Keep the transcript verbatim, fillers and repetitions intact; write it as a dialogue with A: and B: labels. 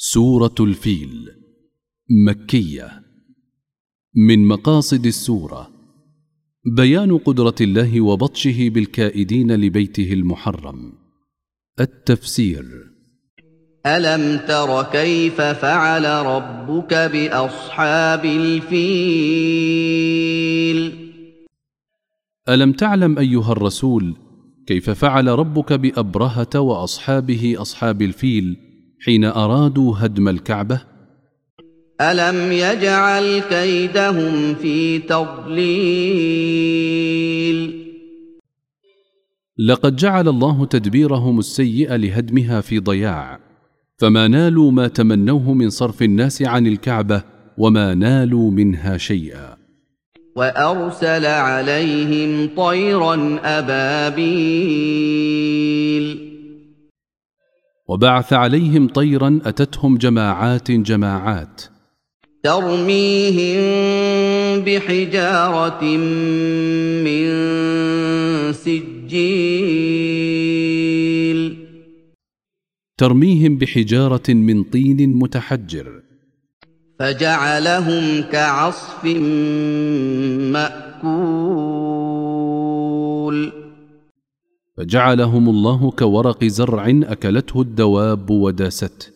A: سورة الفيل مكية. من مقاصد السورة بيان قدرة الله وبطشه بالكائدين لبيته المحرم. التفسير:
B: ألم تر كيف فعل ربك بأصحاب الفيل؟
A: ألم تعلم أيها الرسول كيف فعل ربك بأبرهة وأصحابه أصحاب الفيل حين أرادوا هدم الكعبة؟
B: ألم يجعل كيدهم في تضليل؟
A: لقد جعل الله تدبيرهم السيء لهدمها في ضياع، فما نالوا ما تمنوه من صرف الناس عن الكعبة وما نالوا منها شيئا.
B: وأرسل عليهم طيرا أبابيل
A: وبعث عليهم طيرا أتتهم جماعات جماعات
B: ترميهم بحجارة من سجيل
A: ترميهم بحجارة من طين متحجر
B: فجعلهم كعصف مأكول
A: فجعلهم الله كورق زرع أكلته الدواب وداسته.